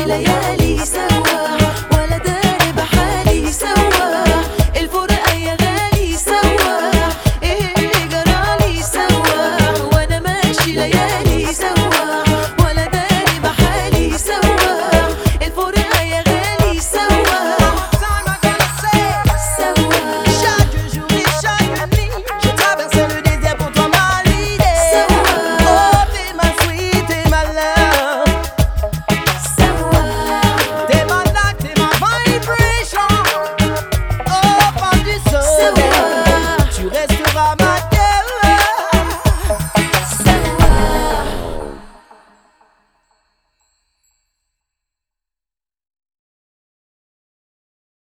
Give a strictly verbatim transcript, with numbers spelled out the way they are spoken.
ليالي سوا ولا داري بحالي سوا الفرقة يا غالي سوا ايه اللي جرالي سوا وانا ماشي ليالي سوا ولا داري بحالي سوا الفرقة يا غالي سوا سوا Chaque jour et chaque nuit, je traversais le désert pour toi ma lady. سوا Oh, t'es ma sweet, t'es ma love, سوا t'es ma life, t'es ma vibration. Oh, femme du soleil, سوا tu restes